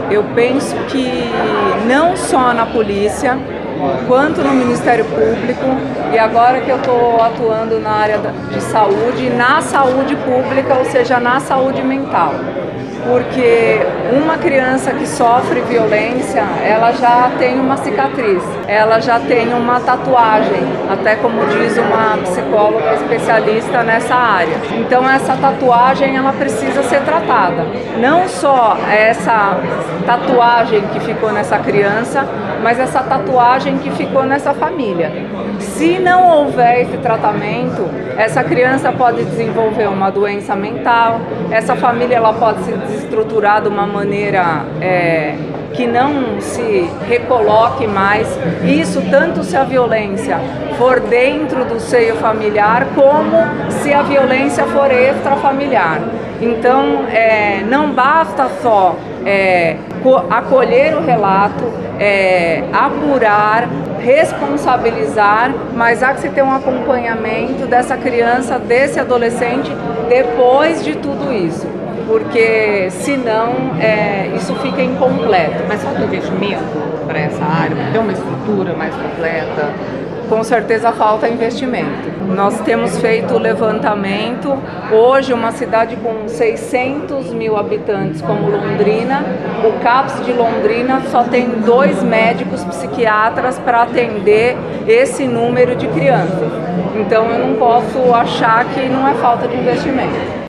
Eu penso que não só na polícia, quanto no Ministério Público, e agora que eu estou atuando na área de saúde, na saúde pública, ou seja, na saúde mental. Porque uma criança que sofre violência, ela já tem uma cicatriz, ela já tem uma tatuagem, até como diz uma psicóloga especialista nessa área. Então essa tatuagem, ela precisa ser tratada. Não só essa tatuagem que ficou nessa criança, mas essa tatuagem que ficou nessa família. Se não houver esse tratamento, essa criança pode desenvolver uma doença mental, essa família ela pode se desestruturar de uma maneira que não se recoloque mais. Isso tanto se a violência for dentro do seio familiar, como se a violência for extrafamiliar. Então, não basta só acolher o relato, apurar, responsabilizar, mas há que se ter um acompanhamento dessa criança, desse adolescente, depois de tudo isso, porque senão isso fica incompleto. Mas falta investimento para essa área, para ter uma estrutura mais completa? Com certeza falta investimento. Nós temos feito o levantamento. Hoje, uma cidade com 600 mil habitantes como Londrina, o CAPS de Londrina só tem 2 médicos psiquiatras para atender esse número de crianças. Então eu não posso achar que não é falta de investimento.